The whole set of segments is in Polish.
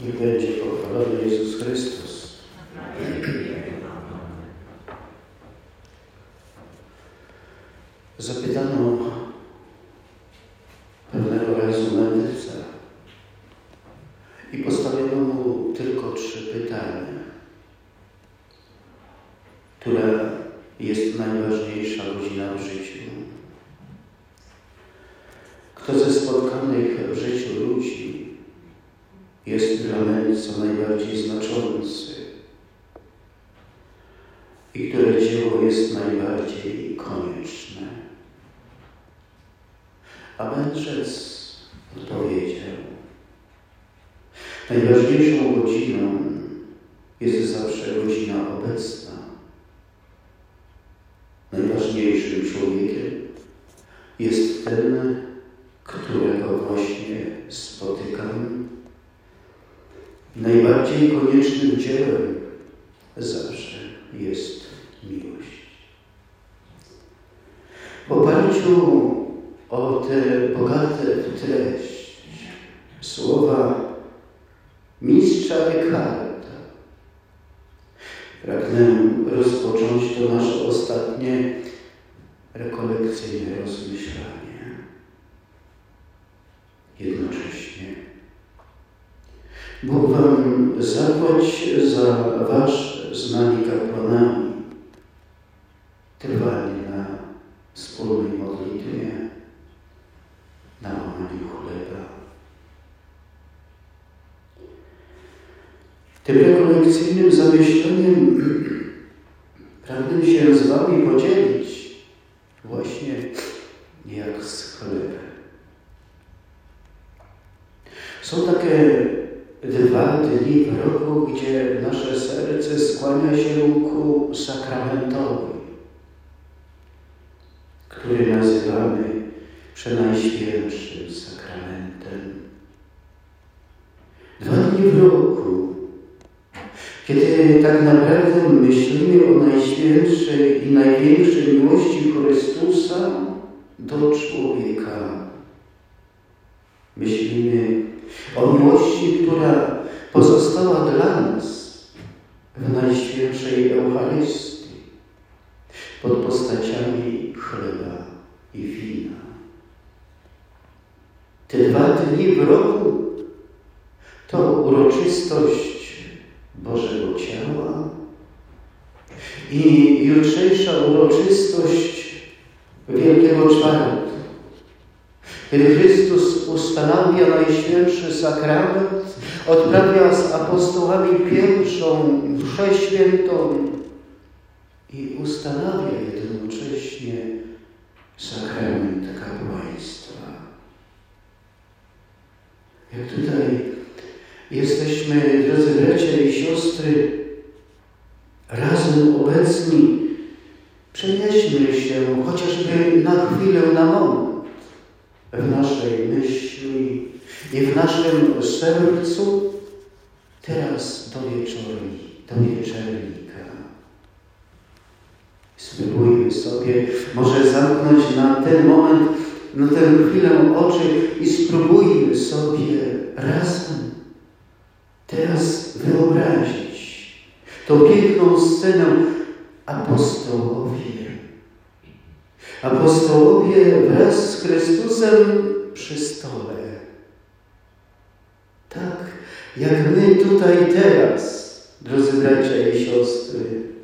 Niech będzie pochwalony Jezus Chrystus. Zapytano pewnego razu mędrca i postawiono mu tylko 3 pytania. Która jest najważniejsza godzina w życiu? Kto ze spotkanych w życiu ludzi jest dla mędrca najbardziej znaczący? I które dzieło jest najbardziej konieczne? A mędrzec odpowiedział: najważniejszą godziną jest zawsze godzina obecna. Najważniejszym człowiekiem jest ten, którego właśnie spotykam. Najbardziej koniecznym dziełem zawsze jest miłość. W oparciu o tę bogatą treść słowa mistrza Eckharta pragnę rozpocząć to nasze ostatnie rekolekcyjne rozmyślanie. Jednocześnie Bóg wam zapłać za wasze z nami kapłanami trwanie na wspólnej modlitwie, na łamaniu chleba. Tym rekolekcyjnym zamyśleniem pragnę się z wami podzielić właśnie jak z chlebem. Są takie 2 dni w roku, gdzie nasze serce skłania się ku sakramentowi, który nazywamy przenajświętszym sakramentem. 2 dni w roku, kiedy tak naprawdę myślimy o najświętszej i największej miłości Chrystusa do człowieka. Myślimy o miłości, która pozostała dla nas w Najświętszej Eucharystii pod postaciami chleba i wina. Te 2 dni w roku to uroczystość Bożego Ciała i jutrzejsza uroczystość Wielkiego Czwartku, kiedy Chrystus ustanawia Najświętszy Sakrament, odprawia z apostołami pierwszą mszę świętą i ustanawia jednocześnie sakrament kapłaństwa. Jak tutaj jesteśmy, drodzy bracia i siostry, razem obecni, przenieśmy się chociażby na chwilę, na moment w naszej myśli i w naszym sercu teraz do wieczernika. Spróbujmy sobie może zamknąć na ten moment, na tę chwilę oczy i spróbujmy sobie razem teraz wyobrazić tą piękną scenę apostołowie wraz z Chrystusem przy stole. Tak jak my tutaj teraz, drodzy bracia i siostry,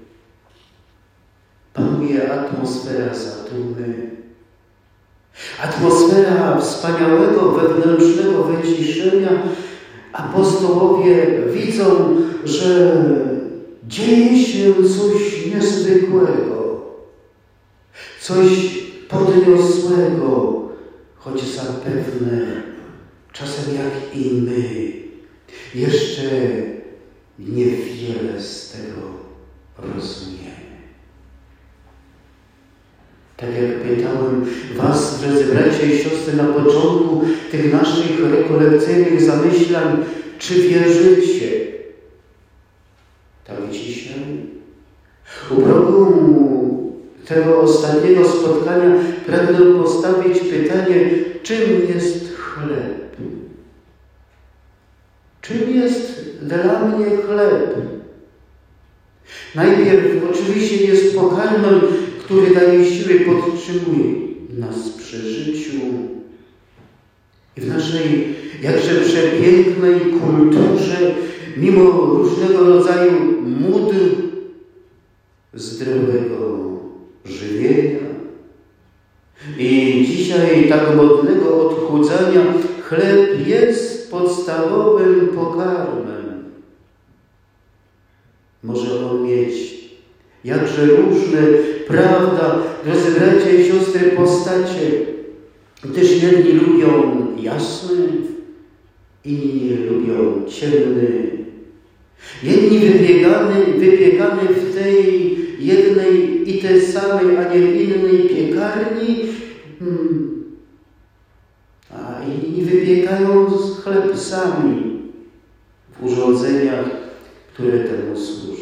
panuje atmosfera zadumy, atmosfera wspaniałego wewnętrznego wyciszenia. Apostołowie widzą, że dzieje się coś niezwykłego, coś podniosłego, choć zapewne czasem jak i my jeszcze niewiele z tego rozumiemy. Tak jak pytałem was, drodzy bracia i siostry, na początku tych naszych rekolekcyjnych zamyślań, czy wierzycie? Tak dzisiaj, u progu tego ostatniego spotkania, pragnę postawić pytanie, czym jest chleb? Czym jest dla mnie chleb? Najpierw oczywiście jest pokarmem, który daje siły, podtrzymuje nas przy życiu. I w naszej jakże przepięknej kulturze, mimo różnego rodzaju mód zdrowego żywienia i dzisiaj tak modnego odchudzania, chleb jest podstawowym pokarmem. Może on mieć jakże różne, prawda, drodzy bracia i siostry, postacie, gdyż jedni lubią jasny, inni lubią ciemny. Jedni wypiekany w tej jednej i tej samej, a nie innej piekarni, a inni wypiekają chleb sami w urządzeniach, które temu służą.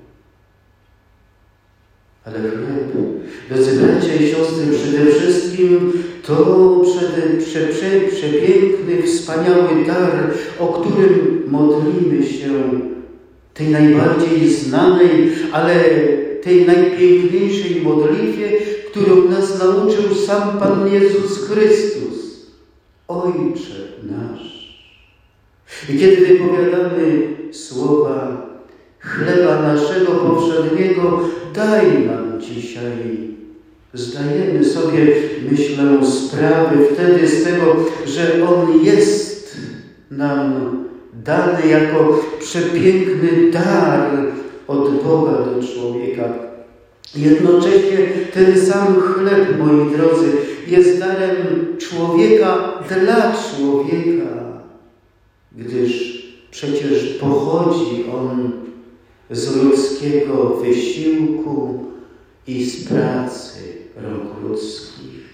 Ale chleb, drodzy bracia i siostry, przede wszystkim to przepiękny, wspaniały dar, o którym modlimy się, tej najbardziej znanej, ale tej najpiękniejszej modlitwie, którą nas nauczył sam Pan Jezus Chrystus. Ojcze nasz. I kiedy wypowiadamy słowa chleba naszego powszedniego, daj nam dzisiaj. Zdajemy sobie, myślę, sprawę wtedy z tego, że On jest nam dany jako przepiękny dar od Boga do człowieka. Jednocześnie ten sam chleb, moi drodzy, jest darem człowieka dla człowieka, gdyż przecież pochodzi on z ludzkiego wysiłku i z pracy rąk ludzkich.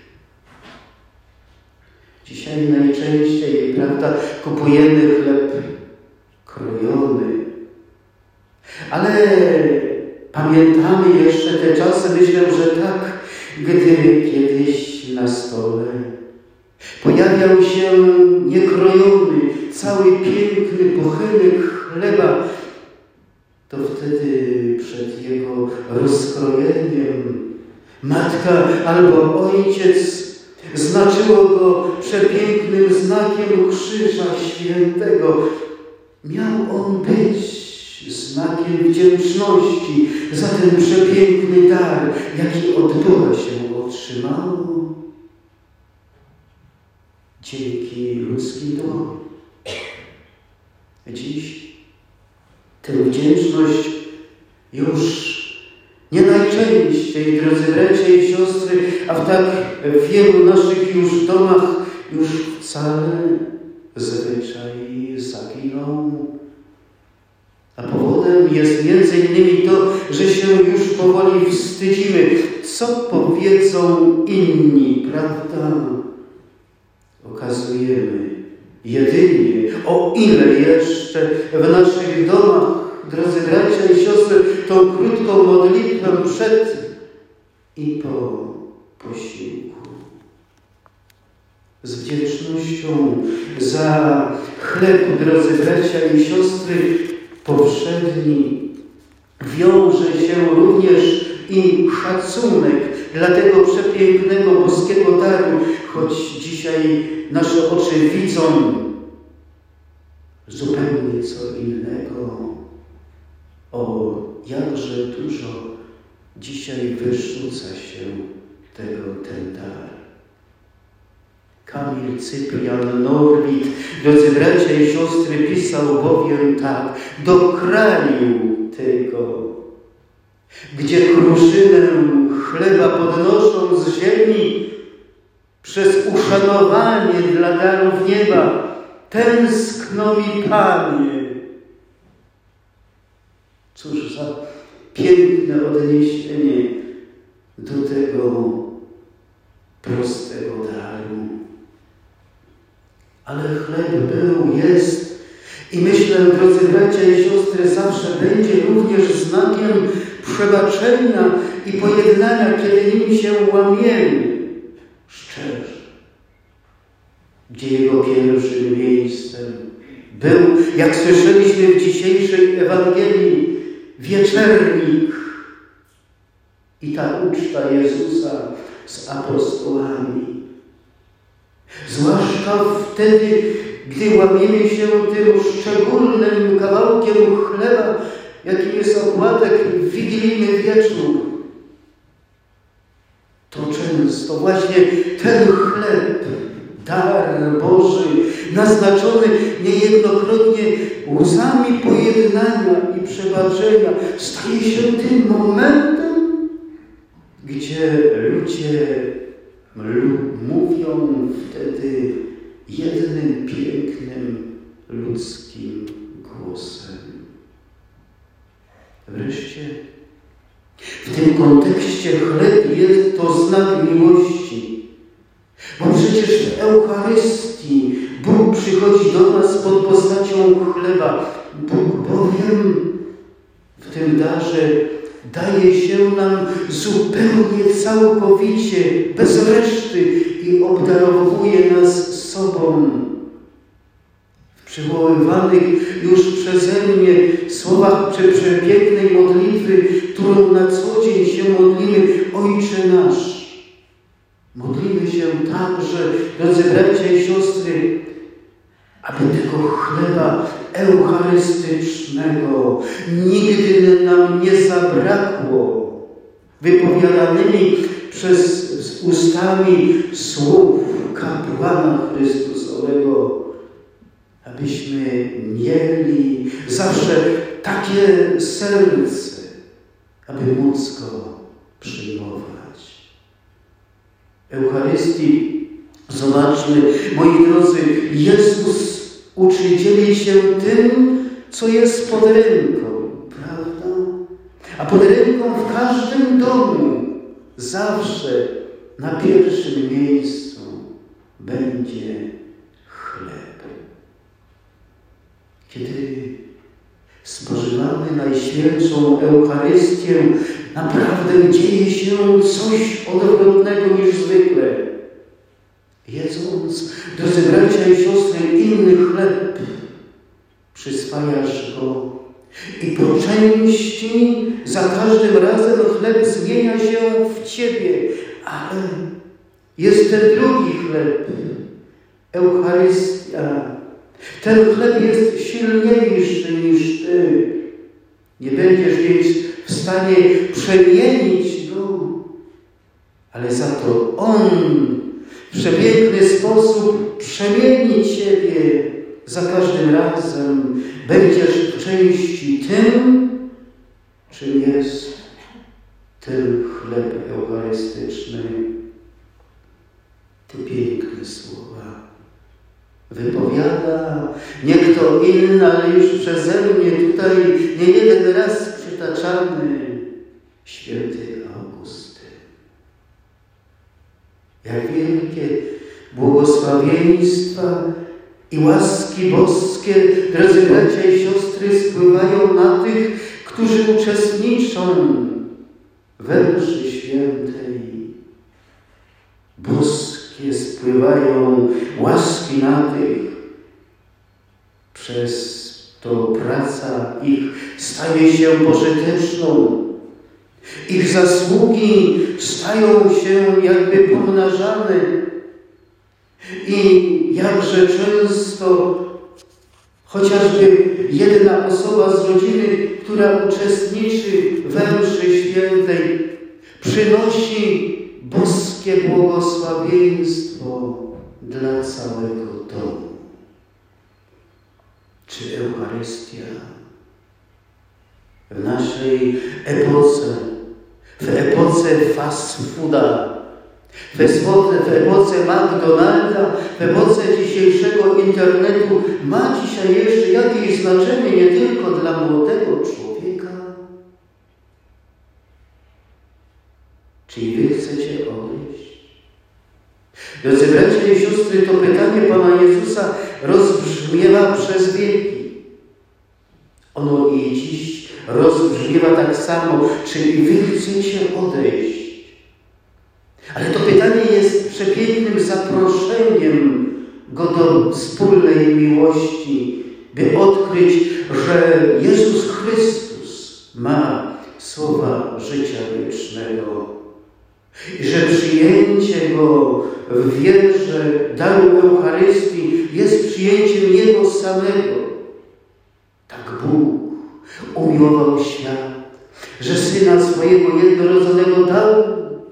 Dzisiaj najczęściej, prawda, kupujemy chleb krojony, ale pamiętamy jeszcze te czasy, myślę, że tak, gdy kiedyś na stole pojawiał się niekrojony, cały piękny bochenek chleba, to wtedy przed jego rozkrojeniem matka albo ojciec znaczyło go przepięknym znakiem Krzyża Świętego. Miał on być znakiem wdzięczności za ten przepiękny dar, jaki od Boga się otrzymało dzięki ludzkim dłoniom. Dziś tę wdzięczność już nie najczęściej, drodzy bracia i siostry, a w tak wielu naszych już domach już wcale zwyczaj zaginął. A powodem jest między innymi to, że się już powoli wstydzimy, co powiedzą inni, prawda? Okazujemy jedynie, o ile jeszcze w naszych domach, drodzy bracia i siostry, tą krótką modlitwę przed i po posiłku. Z wdzięcznością za chleb, drodzy bracia i siostry, powszedni wiąże się również i szacunek dla tego przepięknego boskiego daru, choć dzisiaj nasze oczy widzą zupełnie co innego. O, jakże dużo dzisiaj wyrzuca się ten dar. Kamil Cyprian Norwid, drodzy bracia i siostry, pisał bowiem tak: do kraju tego, gdzie kruszynę chleba podnoszą z ziemi, przez uszanowanie dla darów nieba tęskno mi, Panie. Cóż za piękne odniesienie do tego prostego daru. Ale chleb był, jest i myślę, drodzy bracia i siostry, zawsze będzie również znakiem przebaczenia i pojednania, kiedy nim się łamiemy szczerze. Gdzie jego pierwszym miejscem Był, jak słyszeliśmy w dzisiejszej Ewangelii, wieczernik i ta uczta Jezusa z apostołami. Zwłaszcza wtedy, gdy łamiemy się tym szczególnym kawałkiem chleba, jakim jest opłatek w wigilijny wieczór. To często właśnie ten chleb, dar Boży, naznaczony niejednokrotnie łzami pojednania i przebaczenia, staje się tym momentem, gdzie ludzie mówią wtedy jednym pięknym ludzkim głosem. Wreszcie w tym kontekście chleb jest to znak miłości, bo przecież w Eucharystii Bóg przychodzi do nas pod postacią chleba. Bóg bowiem w tym darze daje się nam zupełnie, całkowicie, bez reszty i obdarowuje nas sobą. W przywoływanych już przeze mnie słowach przepięknej modlitwy, którą na co dzień się modlimy, Ojcze nasz. Modlimy się także, drodzy bracia i siostry, aby tego chleba eucharystycznego nigdy nam nie zabrakło, wypowiadanymi przez ustami słów kapłana Chrystusowego, abyśmy mieli zawsze takie serce, aby móc go przyjmować. Eucharystii, zobaczmy, moi drodzy, Jezus uczy dzielić się tym, co jest pod ręką, prawda? A pod ręką w każdym domu zawsze na pierwszym miejscu będzie chleb. Kiedy spożywamy Najświętszą Eucharystię, naprawdę dzieje się coś odwrotnego niż zwykle. Jedząc, drodzy bracia i siostry, inny chleb, przyswajasz go i po części za każdym razem chleb zmienia się w Ciebie, ale jest ten drugi chleb, Eucharystia. Ten chleb jest silniejszy niż Ty. Nie będziesz więc w stanie przemienić go, ale za to On w przepiękny sposób przemieni Ciebie za każdym razem. Będziesz w części tym, czym jest ten chleb eucharystyczny. Te piękne słowa wypowiada nie kto inny, ale już przeze mnie tutaj nie jeden raz przytaczany święty Augustyn. Jak wielkie błogosławieństwa i łaski boskie, drodzy bracia i siostry, spływają na tych, którzy uczestniczą we mszy świętej. Boskie spływają łaski na tych, przez to praca ich staje się pożyteczną. Ich zasługi stają się jakby pomnażane i jakże często chociażby jedna osoba z rodziny, która uczestniczy we mszy świętej, przynosi boskie błogosławieństwo dla całego domu. Czy Eucharystia w naszej epoce, w epoce fast fooda, w epoce McDonalda, w epoce dzisiejszego internetu ma dzisiaj jeszcze jakieś znaczenie nie tylko dla młodego człowieka? Czy i wy chcecie odejść? Drodzy bracia i siostry, to pytanie Pana Jezusa rozbrzmiewa przez wieki. Ono i dziś rozbrzmiewa tak samo. Czy i wy chcecie odejść? Ale to pytanie jest przepięknym zaproszeniem Go do wspólnej miłości by odkryć, że Jezus Chrystus ma słowa życia wiecznego i że przyjęcie Go w wierze daru Eucharystii jest przyjęciem Jego samego. Tak Bóg umiłował świat, że Syna swojego jednorodzonego dał.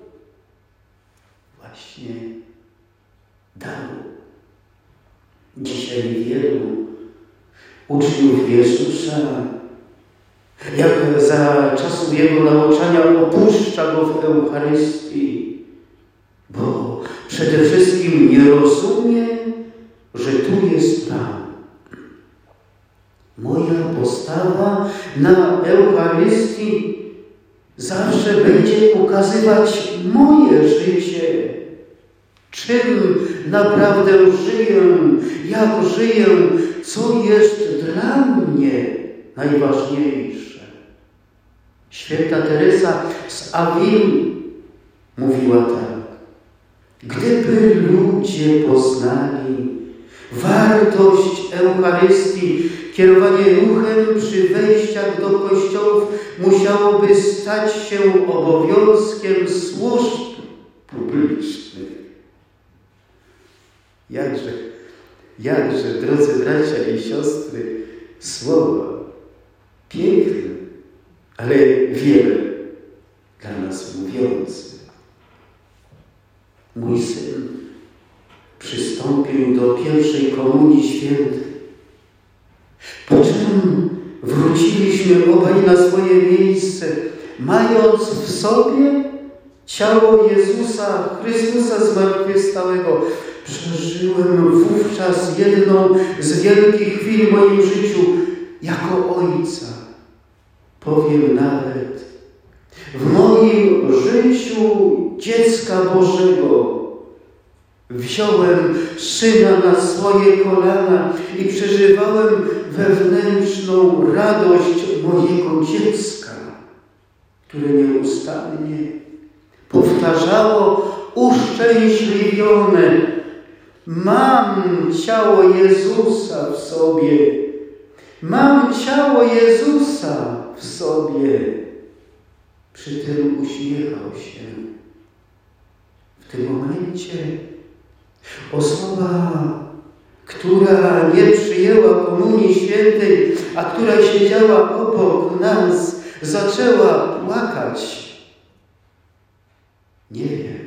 Właśnie dał. Dzisiaj wielu uczniów Jezusa, jak za czasów Jego nauczania, opuszcza Go w Eucharystii, bo przede wszystkim nie rozumie, że tu jest Pan. Moja postawa na Eucharystii zawsze będzie pokazywać moje życie. Czym naprawdę żyję, jak żyję, co jest dla mnie najważniejsze. Święta Teresa z Avili mówiła tak: gdyby ludzie poznali wartość Eucharystii, kierowanie ruchem przy wejściach do kościołów musiałoby stać się obowiązkiem służb publicznych. Jakże, drodzy bracia i siostry, słowa piękne, ale wiele dla nas mówiące. Mój syn przystąpił do pierwszej komunii świętej, po czym wróciliśmy obaj na swoje miejsce, mając w sobie ciało Jezusa Chrystusa zmartwychwstałego. Przeżyłem wówczas jedną z wielkich chwil w moim życiu jako ojca. Powiem nawet, w moim życiu dziecka Bożego wziąłem Syna na swoje kolana i przeżywałem wewnętrzną radość mojego dziecka, które nieustannie powtarzało uszczęśliwione: mam ciało Jezusa w sobie. Mam ciało Jezusa w sobie. Przy tym uśmiechał się. W tym momencie osoba, która nie przyjęła Komunii Świętej, a która siedziała obok nas, zaczęła płakać. Nie wiem,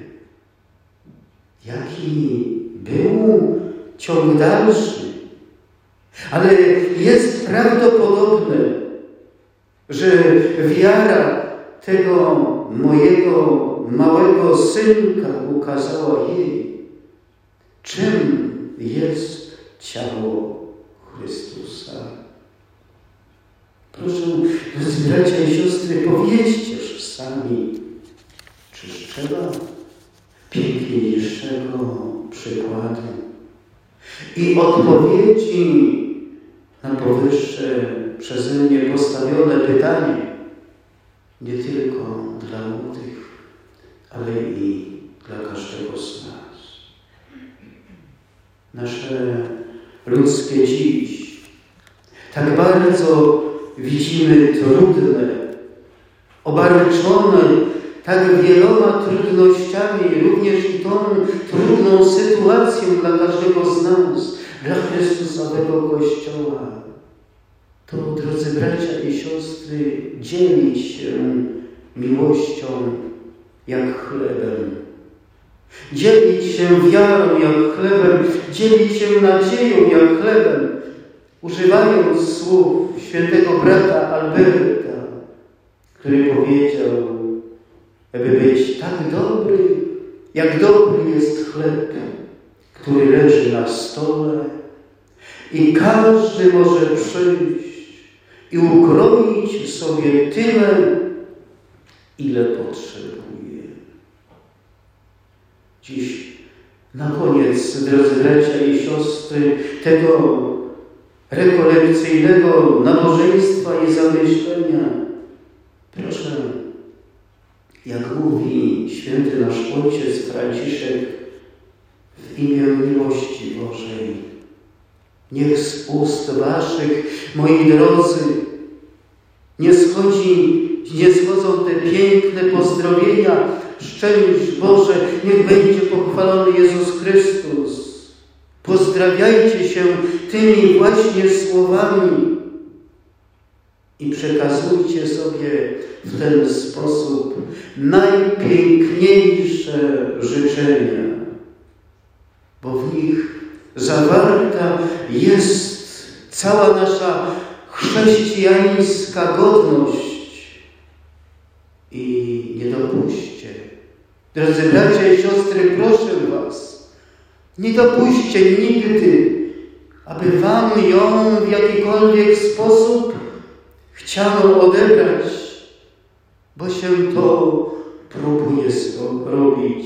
jaki był ciąg dalszy, ale jest prawdopodobne, że wiara tego mojego małego synka ukazała jej, czym jest ciało Chrystusa. Proszę, bracia i siostry, powiedzcież sami, czyż trzeba piękniejszego przykładu i odpowiedzi na powyższe przeze mnie postawione pytanie, nie tylko dla młodych, ale i dla każdego z nas. Nasze ludzkie dziś tak bardzo widzimy trudne, obarczone tak wieloma trudnościami, również i tą trudną sytuacją dla każdego z nas, dla Chrystusowego Kościoła. To, drodzy bracia i siostry, dzielić się miłością jak chlebem. Dzielić się wiarą jak chlebem, dzielić się nadzieją jak chlebem, używając słów świętego brata Alberta, który powiedział, aby być tak dobry, jak dobry jest chleb, który leży na stole i każdy może przyjść i ukroić sobie tyle, ile potrzebuje. Dziś na koniec, drodzy bracia i siostry, tego rekolekcyjnego nabożeństwa i zamyślenia, proszę, jak mówi święty nasz Ojciec Franciszek, w imię miłości Bożej Niech z ust waszych, moi drodzy, nie schodzą te piękne pozdrowienia. Szczęść Boże, niech będzie pochwalony Jezus Chrystus. Pozdrawiajcie się tymi właśnie słowami i przekazujcie sobie w ten sposób najpiękniejsze życzenia, bo w nich zawarta jest cała nasza chrześcijańska godność. I nie dopuśćcie, drodzy bracia i siostry, proszę was, nie dopuśćcie nigdy, aby wam ją w jakikolwiek sposób chciano odebrać, bo się to próbuje robić.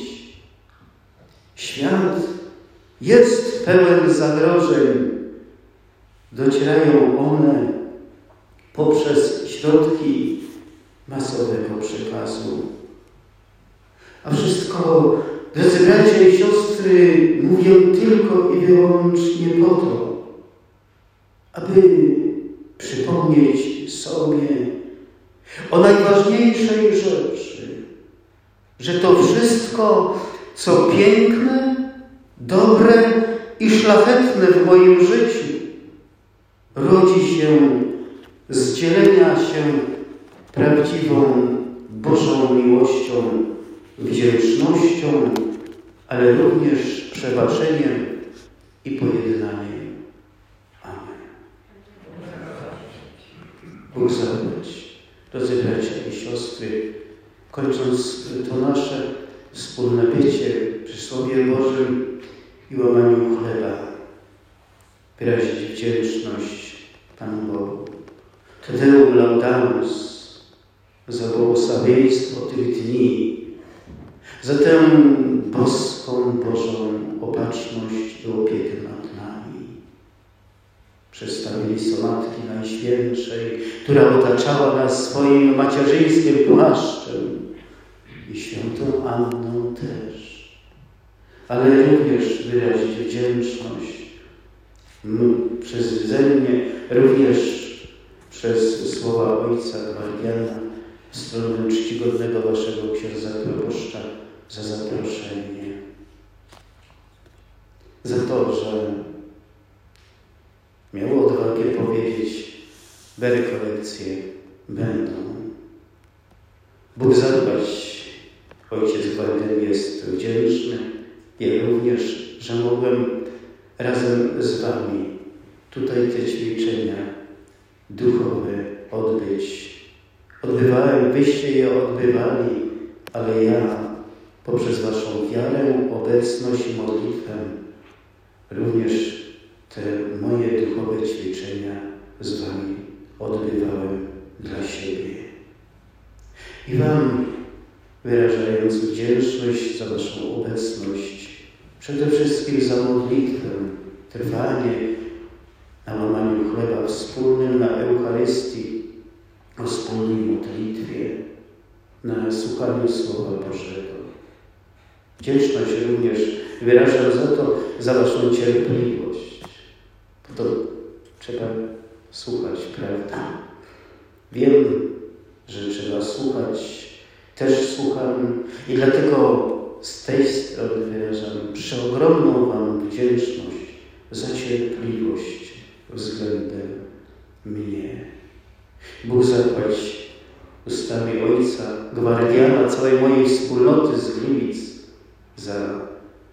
Świat jest pełen zagrożeń. Docierają one poprzez środki masowego przekazu. A wszystko, drodzy bracia i siostry, mówię tylko i wyłącznie po to, aby przypomnieć sobie o najważniejszej rzeczy, że to wszystko, co piękne, dobre i szlachetne w moim życiu, rodzi się z dzielenia się prawdziwą Bożą miłością, wdzięcznością, ale również przebaczeniem i pojednaniem. Amen. Bóg zapłać, drodzy bracia i siostry, kończąc to nasze wspólne bycie przy Słowie Bożym i łamaniu chleba, wyrazić wdzięczność Panu Bogu. Te Deum Laudamus za błogosławieństwo tych dni, za tę boską Bożą opatrzność i opiekę nad nami. Przedstawili Matki Najświętszej, która otaczała nas swoim macierzyńskim płaszczem, i świętą Anną też. Ale również wyrazić wdzięczność przeze mnie, również przez słowa Ojca Gwardiana w stronę czcigodnego waszego księdza proboszcza za zaproszenie. Za to, że miał odwagę powiedzieć, rekolekcje będą. Bóg zadbać, Ojciec Gwardian jest wdzięczny. Ja również, że mogłem razem z wami tutaj te ćwiczenia duchowe odbyć. Wyście je odbywali, ale ja poprzez waszą wiarę, obecność i modlitwę również te moje duchowe ćwiczenia z wami odbywałem dla siebie. I wam, wyrażając wdzięczność za waszą obecność, przede wszystkim za modlitwę, trwanie na łamaniu chleba wspólnym, na Eucharystii, o wspólnej modlitwie, na słuchaniu Słowa Bożego. Wdzięczność również wyrażam za waszą cierpliwość. Bo to trzeba słuchać, prawda? Wiem, że trzeba słuchać. Też słucham i dlatego z tej strony wyrażam przeogromną wam wdzięczność za cierpliwość względem mnie. Bóg zapłać ustami Ojca Gwardiana, całej mojej wspólnoty z Gliwic za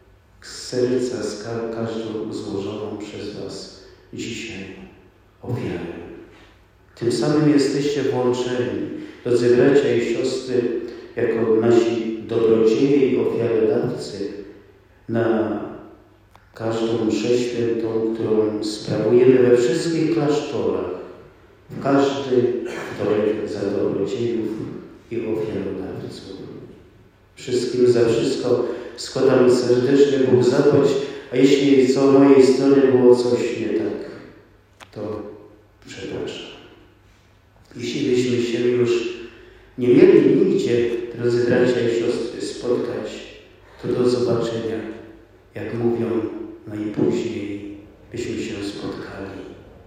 serca z każdą złożoną przez was dzisiaj ofiarę. Tym samym jesteście włączeni, drodzy bracia i siostry, jako nasi dobrodzieje i ofiarodawcy na każdą mszę świętą, którą sprawujemy we wszystkich klasztorach, w każdy wtorek za dobrodziejów i ofiarodawców. Wszystkim za wszystko składam serdecznie Bóg zapłać, a jeśli z mojej strony było coś nie tak, to przepraszam. Jeśli byśmy się już nie mieli nigdzie, drodzy bracia i siostry, spotkać, to do zobaczenia, jak mówią, najpóźniej byśmy się spotkali.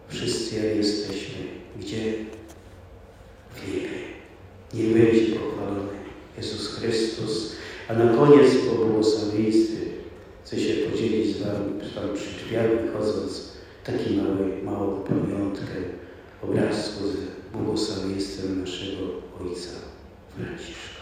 wszyscy jak jesteśmy. Gdzie? W niebie. Niech będzie pochwalony Jezus Chrystus. A na koniec po błogosławieństwie chcę się podzielić z Wami, tam przy drzwiach wychodząc, małą pamiątkę, obrazku z błogosławieństwem naszego Ojca Franciszka.